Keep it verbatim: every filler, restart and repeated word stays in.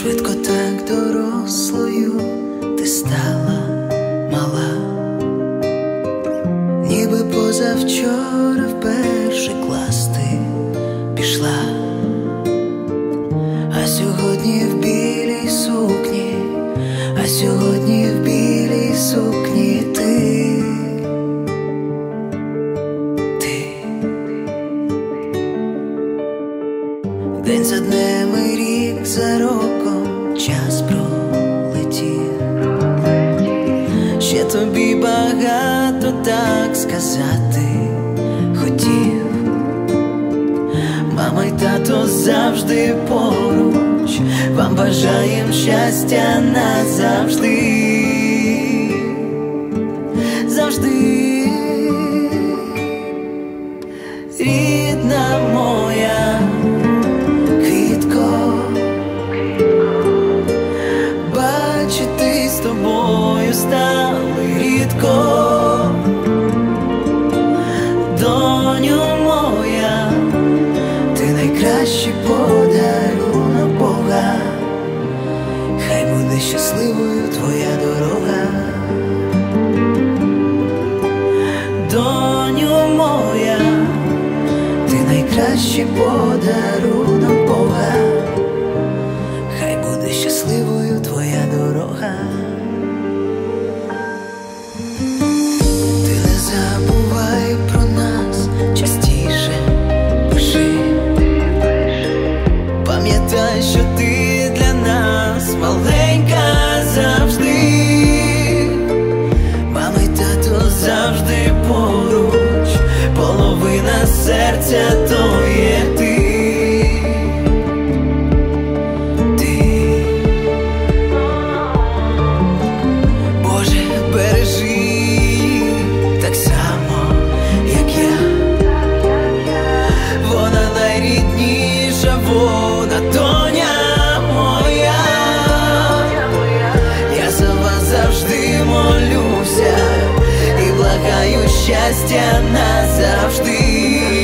Швидко так дорослою ти стала мала, ніби позавчора в перший клас ти пішла, а сьогодні в білій сукні, а сьогодні в білій сукні ти, ти. День за днем і рік за роком час пролетів, ще тобі багато так сказати хотів. Мама й тато завжди поруч, вам бажаєм щастя назавжди, завжди. Рідна моя квітко, бачити з тобою стали рідко. Доню моя, ти найкращий подарунок Бога, хай буде щасливою твоя дорога. Доню моя, ти найкращий подарунок Бога, хай буде щасливою твоя дорога. Ти не забувай про нас, частіше пиши, пам'ятай, що ти для нас маленька завжди. Мама й тато завжди поруч, половина серця то є ти, ти. Боже, бережи так само, як я. Вона найрідніша, вона доня моя. Я за вас завжди молюся і благаю щастя назавжди.